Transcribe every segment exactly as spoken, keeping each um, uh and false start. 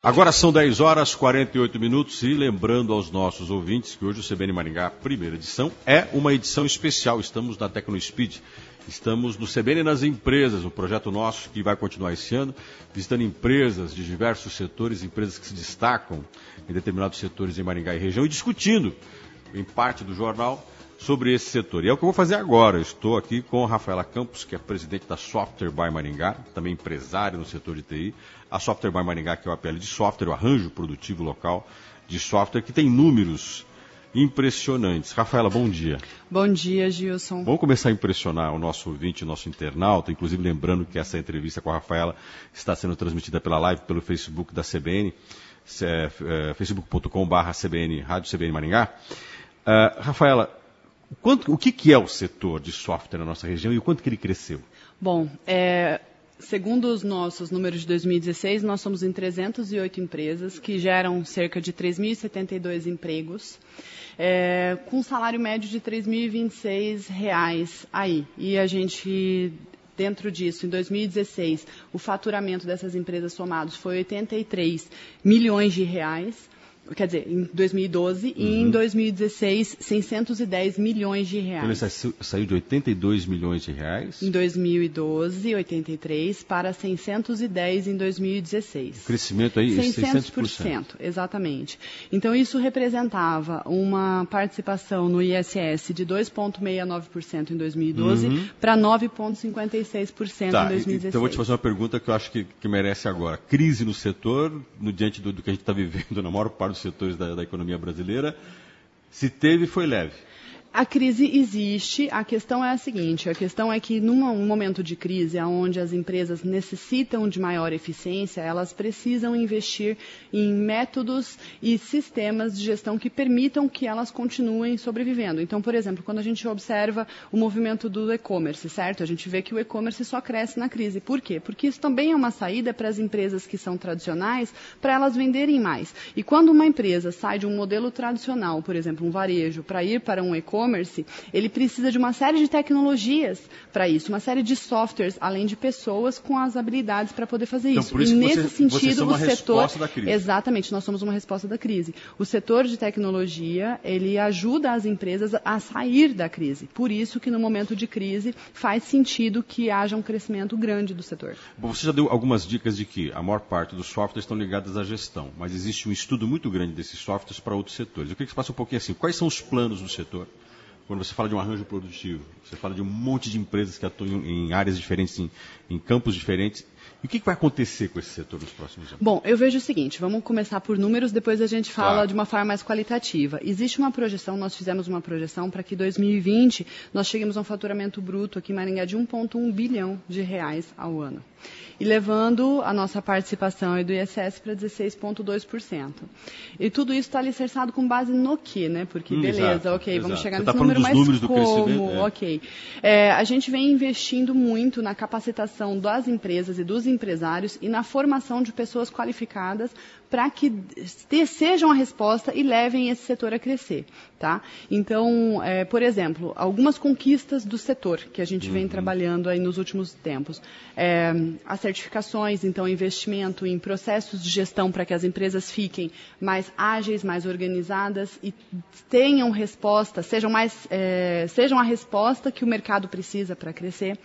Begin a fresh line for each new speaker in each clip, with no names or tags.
Agora são dez horas e quarenta e oito minutos e lembrando aos nossos ouvintes que hoje o C B N Maringá, primeira edição, é uma edição especial. Estamos na TecnoSpeed, estamos no C B N nas empresas, um projeto nosso que vai continuar esse ano, visitando empresas de diversos setores, empresas que se destacam em determinados setores em Maringá e região e discutindo em parte do jornal sobre esse setor. E é o que eu vou fazer agora. Eu estou aqui com a Rafaela Campos, que é presidente da Software by Maringá, também empresária no setor de T I. A Software by Maringá, que é o A P L de software, o arranjo produtivo local de software, que tem números impressionantes. Rafaela, bom dia.
Bom dia, Gilson.
Vamos começar a impressionar o nosso ouvinte, o nosso internauta, inclusive lembrando que essa entrevista com a Rafaela está sendo transmitida pela live, pelo Facebook da C B N, é, é, facebook ponto com barra C B N, Rádio C B N Maringá. Uh, Rafaela, Quanto, o que, que é o setor de software na nossa região e o quanto que ele cresceu?
Bom, é, segundo os nossos números de dois mil e dezesseis, nós somos em trezentas e oito empresas que geram cerca de três mil e setenta e dois empregos, é, com um salário médio de três mil e vinte e seis reais aí. E a gente, dentro disso, em dois mil e dezesseis, o faturamento dessas empresas somados foi oitenta e três milhões de reais. Quer dizer, em dois mil e doze, uhum. E em dois mil e dezesseis, seiscentos e dez milhões de reais.
Então ele saiu de oitenta e dois milhões de reais?
Em dois mil e doze, oitenta e três, para seiscentos e dez em dois mil e dezesseis.
O crescimento aí,
seiscentos por cento. Exatamente. Então isso representava uma participação no I S S de dois vírgula sessenta e nove por cento em dois mil e doze, uhum. Para nove vírgula cinquenta e seis por cento
tá,
em dois mil e dezesseis.
Então eu vou te fazer uma pergunta que eu acho que, que merece agora. Crise no setor, no diante do, do que a gente está vivendo na maior parte dos setores da, da economia brasileira, se teve, foi leve.
A crise existe, a questão é a seguinte, a questão é que num momento de crise, onde as empresas necessitam de maior eficiência, elas precisam investir em métodos e sistemas de gestão que permitam que elas continuem sobrevivendo. Então, por exemplo, quando a gente observa o movimento do e-commerce, certo? A gente vê que o e-commerce só cresce na crise. Por quê? Porque isso também é uma saída para as empresas que são tradicionais, para elas venderem mais. E quando uma empresa sai de um modelo tradicional, por exemplo, um varejo, para ir para um e-commerce, ele precisa de uma série de tecnologias para isso, uma série de softwares, além de pessoas com as habilidades para poder fazer
então,
isso.
Por isso
e
que
nesse
você,
sentido,
você
o
uma
setor.
Resposta da crise.
Exatamente, nós somos uma resposta da crise. O setor de tecnologia, ele ajuda as empresas a sair da crise. Por isso que no momento de crise faz sentido que haja um crescimento grande do setor.
Bom, você já deu algumas dicas de que a maior parte dos softwares estão ligados à gestão, mas existe um estudo muito grande desses softwares para outros setores. Eu queria que você passe um pouquinho assim, quais são os planos do setor? Quando você fala de um arranjo produtivo, você fala de um monte de empresas que atuam em áreas diferentes, em, em campos diferentes. E o que, que vai acontecer com esse setor nos próximos anos?
Bom, eu vejo o seguinte, vamos começar por números, depois a gente fala
claro.
de uma forma mais qualitativa. Existe uma projeção, nós fizemos uma projeção para que em dois mil e vinte nós cheguemos a um faturamento bruto aqui em Maringá de um vírgula um bilhão de reais ao ano. E levando a nossa participação do I S S para dezesseis vírgula dois por cento. E tudo isso está alicerçado com base no quê, né? Porque, hum, beleza,
exato,
ok,
exato.
vamos chegar
Você
nesse
tá
número, mas
números
como?
É.
Ok. É, a gente vem investindo muito na capacitação das empresas e dos empresários e na formação de pessoas qualificadas para que te, sejam a resposta e levem esse setor a crescer, tá? Então, é, por exemplo, algumas conquistas do setor que a gente vem uhum. trabalhando aí nos últimos tempos. É, as certificações, então, investimento em processos de gestão para que as empresas fiquem mais ágeis, mais organizadas e tenham resposta, sejam, mais, é, sejam a resposta que o mercado precisa para crescer.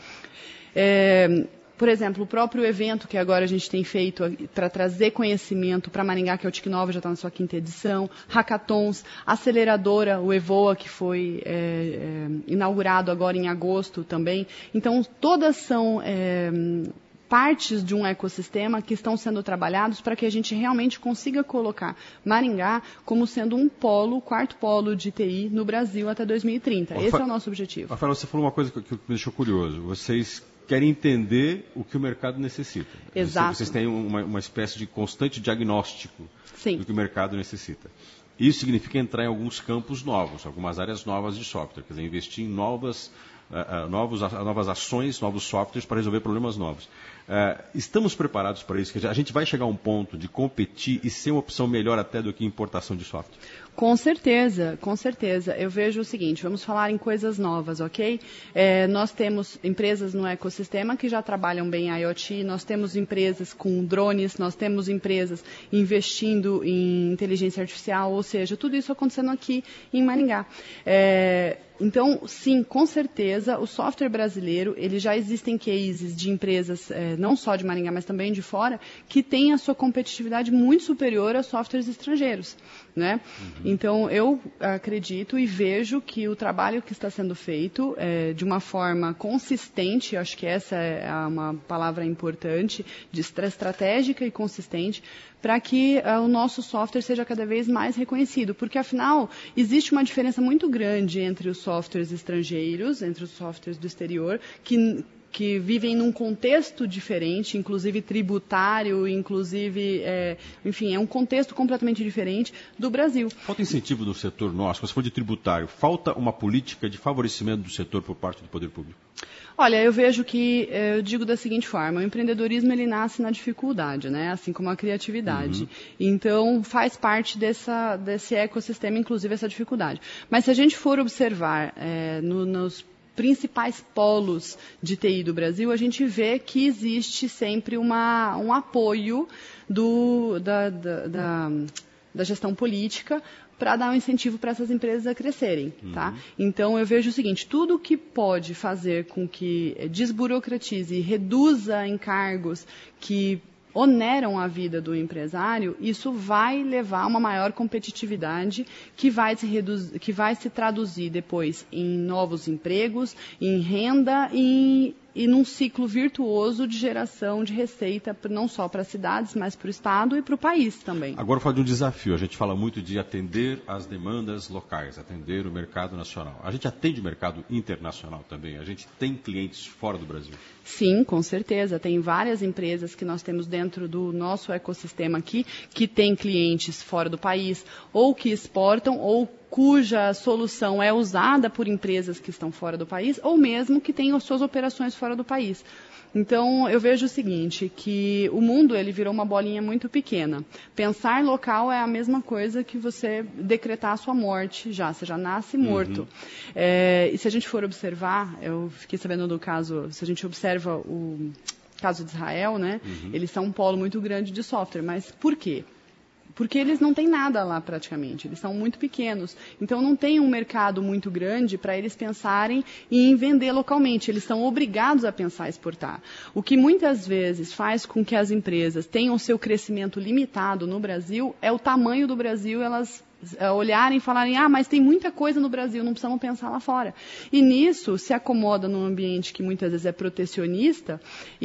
É, Por exemplo, o próprio evento que agora a gente tem feito para trazer conhecimento para Maringá, que é o T I C Nova, já está na sua quinta edição, hackathons, aceleradora, o Evoa, que foi é, é, inaugurado agora em agosto também. Então, todas são é, partes de um ecossistema que estão sendo trabalhados para que a gente realmente consiga colocar Maringá como sendo um polo, quarto polo de T I no Brasil até dois mil e trinta. Esse é o nosso objetivo.
Rafael, você falou uma coisa que me deixou curioso. Vocês querem entender o que o mercado necessita.
Exato.
Vocês têm uma, uma espécie de constante diagnóstico
Sim.
do que o mercado necessita. Isso significa entrar em alguns campos novos, algumas áreas novas de software, quer dizer, investir em novas, uh, uh, novos, uh, novas ações, novos softwares para resolver problemas novos. Uh, estamos preparados para isso? A gente vai chegar a um ponto de competir e ser uma opção melhor até do que importação de software?
Com certeza, com certeza. Eu vejo o seguinte, vamos falar em coisas novas, ok? É, nós temos empresas no ecossistema que já trabalham bem em IoT, nós temos empresas com drones, nós temos empresas investindo em inteligência artificial, ou seja, tudo isso acontecendo aqui em Maringá. É, Então, sim, com certeza, o software brasileiro, ele já existem cases de empresas, eh, não só de Maringá, mas também de fora, que têm a sua competitividade muito superior a softwares estrangeiros, né? Uhum. Então, eu acredito e vejo que o trabalho que está sendo feito eh, de uma forma consistente, acho que essa é uma palavra importante, de estratégica e consistente, para que uh, o nosso software seja cada vez mais reconhecido, porque afinal existe uma diferença muito grande entre os softwares estrangeiros, entre os softwares do exterior, que que vivem num contexto diferente, inclusive tributário, inclusive, é, enfim, é um contexto completamente diferente do Brasil.
Falta incentivo do setor nosso, se for de tributário, falta uma política de favorecimento do setor por parte do poder público?
Olha, eu vejo que, eu digo da seguinte forma, o empreendedorismo ele nasce na dificuldade, né? Assim como a criatividade. Uhum. Então, faz parte dessa, desse ecossistema, inclusive, essa dificuldade. Mas se a gente for observar é, no, nos principais polos de T I do Brasil, a gente vê que existe sempre uma, um apoio do, da, da, da, da gestão política para dar um incentivo para essas empresas a crescerem, uhum. tá? Então, eu vejo o seguinte, tudo que pode fazer com que desburocratize e reduza encargos que oneram a vida do empresário, isso vai levar a uma maior competitividade que vai se, reduzir, que vai se traduzir depois em novos empregos, em renda e, e num ciclo virtuoso de geração de receita, não só para as cidades, mas para o Estado e para o país também.
Agora, fala de um desafio. A gente fala muito de atender as demandas locais, atender o mercado nacional. A gente atende o mercado internacional também? A gente tem clientes fora do Brasil?
Sim, com certeza. Tem várias empresas que nós temos dentro do nosso ecossistema aqui, que têm clientes fora do país, ou que exportam, ou cuja solução é usada por empresas que estão fora do país, ou mesmo que têm as suas operações fora do país. Então, eu vejo o seguinte, que o mundo ele virou uma bolinha muito pequena. Pensar local é a mesma coisa que você decretar a sua morte já, você já nasce morto. Uhum. É, e se a gente for observar, eu fiquei sabendo do caso, se a gente observa o caso de Israel, né, uhum. eles são um polo muito grande de software, mas por quê? Porque eles não têm nada lá praticamente, eles são muito pequenos. Então não tem um mercado muito grande para eles pensarem em vender localmente, eles são obrigados a pensar em exportar. O que muitas vezes faz com que as empresas tenham seu crescimento limitado no Brasil é o tamanho do Brasil, elas olharem e falarem, ah, mas tem muita coisa no Brasil, não precisamos pensar lá fora. E nisso se acomoda num ambiente que muitas vezes é protecionista,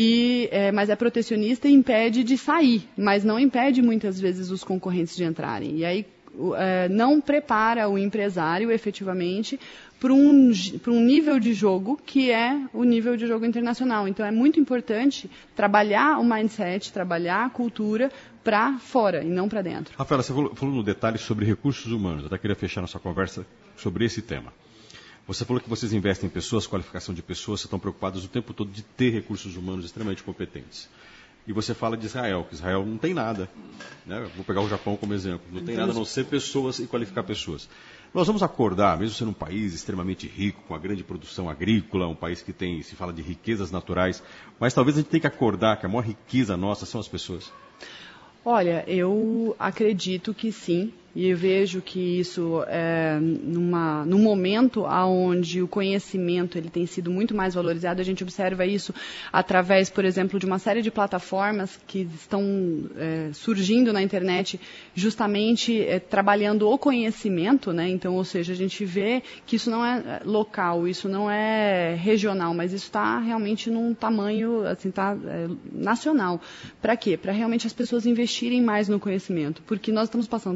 e, é, mas é protecionista e impede de sair, mas não impede muitas vezes os concorrentes de entrarem. E aí é, não prepara o empresário efetivamente para um, para um nível de jogo que é o nível de jogo internacional. Então é muito importante trabalhar o mindset, trabalhar a cultura para fora e não para dentro.
Rafaela, você falou, falou no detalhe sobre recursos humanos. Eu até queria fechar nossa conversa sobre esse tema. Você falou que vocês investem em pessoas, qualificação de pessoas, vocês estão preocupados o tempo todo de ter recursos humanos extremamente competentes. E você fala de Israel, que Israel não tem nada. Né? Vou pegar o Japão como exemplo. Não tem nada a não ser pessoas e qualificar pessoas. Nós vamos acordar, mesmo sendo um país extremamente rico, com uma grande produção agrícola, um país que tem, se fala de riquezas naturais, mas talvez a gente tenha que acordar que a maior riqueza nossa são as pessoas.
Olha, eu acredito que sim, e eu vejo que isso é numa, num momento onde o conhecimento ele tem sido muito mais valorizado, a gente observa isso através, por exemplo, de uma série de plataformas que estão é, surgindo na internet justamente é, trabalhando o conhecimento, né? Então, ou seja, a gente vê que isso não é local, isso não é regional, mas isso está realmente num tamanho assim, tá, é, nacional. Para quê? Para realmente as pessoas investirem mais no conhecimento, porque nós estamos passando por uma fase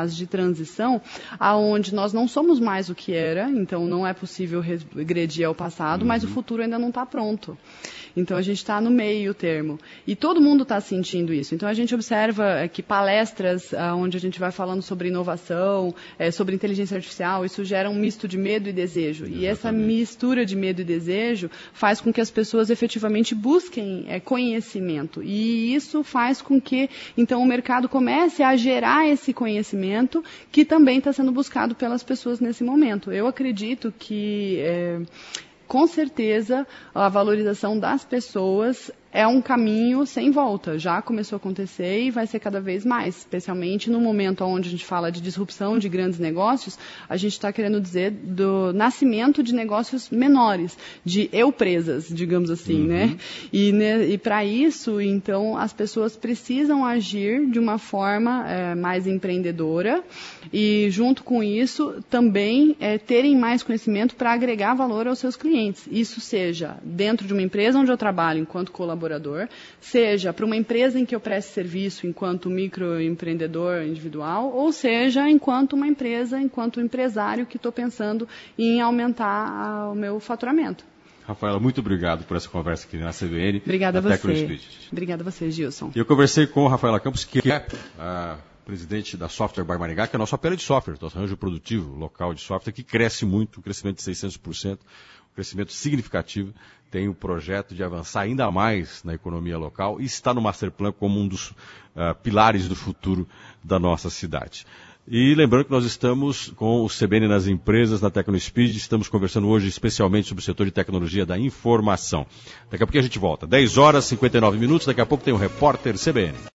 fase de transição, aonde nós não somos mais o que era, então não é possível regredir ao passado, uhum. mas o futuro ainda não está pronto. Então a gente está no meio termo. E todo mundo está sentindo isso. Então a gente observa é, que palestras ah, onde a gente vai falando sobre inovação, é, sobre inteligência artificial, isso gera um misto de medo e desejo. Exatamente. E essa mistura de medo e desejo faz com que as pessoas efetivamente busquem é, conhecimento. E isso faz com que, então, o mercado comece a gerar esse conhecimento que também está sendo buscado pelas pessoas nesse momento. Eu acredito que... É, com certeza, a valorização das pessoas é um caminho sem volta. Já começou a acontecer e vai ser cada vez mais, especialmente no momento onde a gente fala de disrupção de grandes negócios, a gente está querendo dizer do nascimento de negócios menores, de eu-presas, digamos assim, uhum. né? E, né, e para isso, então, as pessoas precisam agir de uma forma é, mais empreendedora e, junto com isso, também é, terem mais conhecimento para agregar valor aos seus clientes. Isso seja dentro de uma empresa onde eu trabalho enquanto colaborador, seja para uma empresa em que eu preste serviço enquanto microempreendedor individual, ou seja, enquanto uma empresa, enquanto empresário que estou pensando em aumentar a, o meu faturamento.
Rafaela, muito obrigado por essa conversa aqui na C B N.
Obrigada a você. Obrigada a você, Gilson.
Eu conversei com a Rafaela Campos, que é a presidente da Software by Maringá, que é a nossa pele de software, nosso arranjo produtivo local de software, que cresce muito, um crescimento de seiscentos por cento, um crescimento significativo. Tem o projeto de avançar ainda mais na economia local e está no Master Plan como um dos uh, pilares do futuro da nossa cidade. E lembrando que nós estamos com o C B N nas empresas, na TecnoSpeed, estamos conversando hoje especialmente sobre o setor de tecnologia da informação. Daqui a pouco a gente volta. dez horas e cinquenta e nove minutos, daqui a pouco tem o Repórter C B N.